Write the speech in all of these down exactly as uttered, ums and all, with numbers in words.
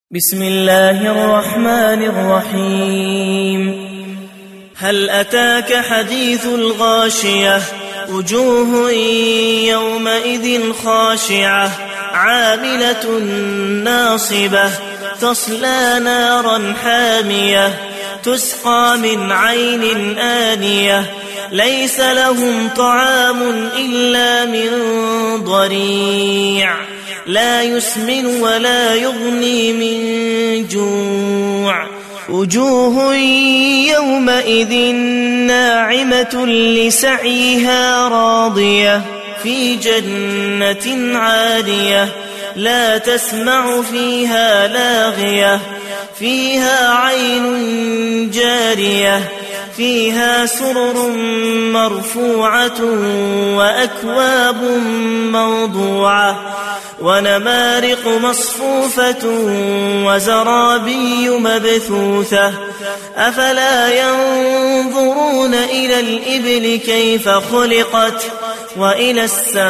بسم الله الرحمن الرحيم. هل أتاك حديث الغاشية؟ وجوه يومئذ خاشعة عاملة ناصبة تصلى نارا حامية تسقى من عين آنية ليس لهم طعام إلا من ضريع لا يسمن ولا يغني من جوع. وجوه يومئذ ناعمة لسعيها راضية في جنة عالية لا تسمع فيها لاغية فيها عين جارية فيها سرر مرفوعة وأكواب موضوعة ونمارق مصفوفة وزرابي مبثوثة أفلا ينظرون إلى الإبل كيف خلقت وإلى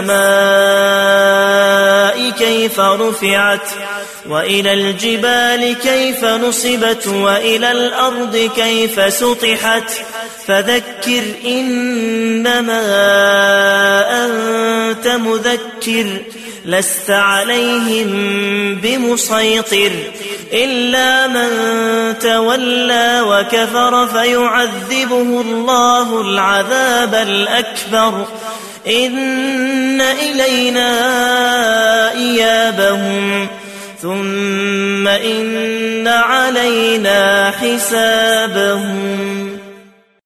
السماء كيف رفعت وإلى الجبال كيف نصبت وإلى الأرض كيف سطحت فذكر إنما أنت مذكر لست عليهم بمسيطر إلا من تولى وكفر فيعذبه الله العذاب الأكبر إن إلينا إيابهم ثم إن علينا حسابهم.